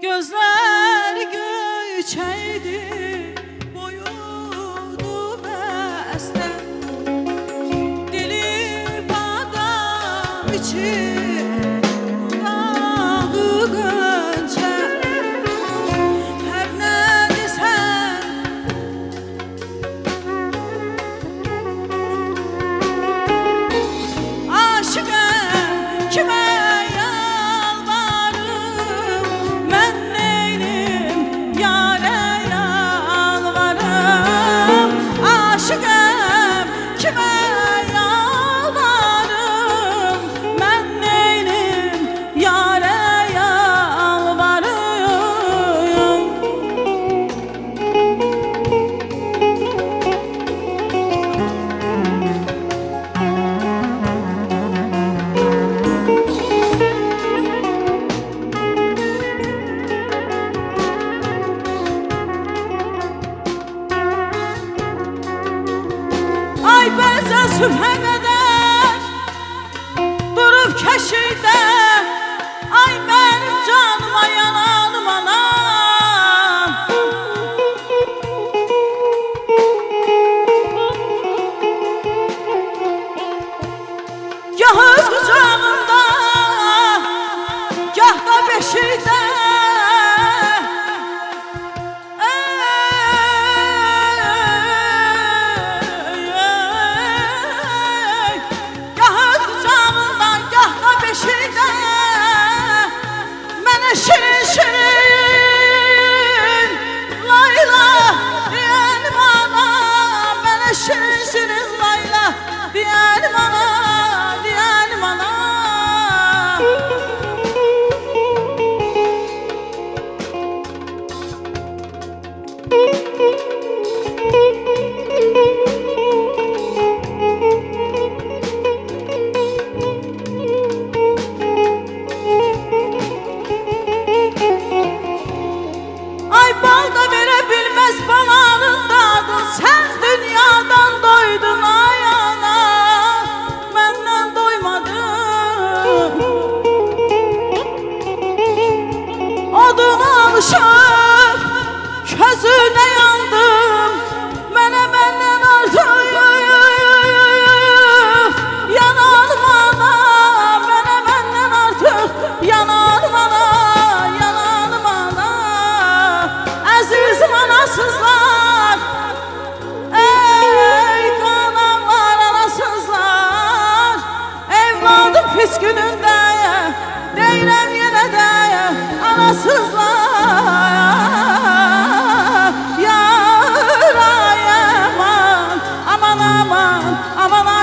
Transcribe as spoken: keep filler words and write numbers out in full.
Gözler göçeydi, boyunu beste, dili badam içi dağı gönçe. Her ne desen aşıkım kime ay bəzən sübhə qədər durub kəşikdə, ay mənim canıma yananım anam. Gah öz qucağımda, gah da beşikdə, şirin şirin layla diyelim ana, bana şirin şirin layla diyelim ana, diyelim ana. Bal da verebilmez balanın dadın, sen dünyadan doydun ay ana, benden doymadın. Oduna alışıp közüne yandım, mene benden artık yanalım ana, mene benden artık yanalım ana. Azizim anasızlar, ey kanamlar anasızlar, evladım pis gününde değilim yine de anasızlar. Yar ay aman, aman aman, aman ay.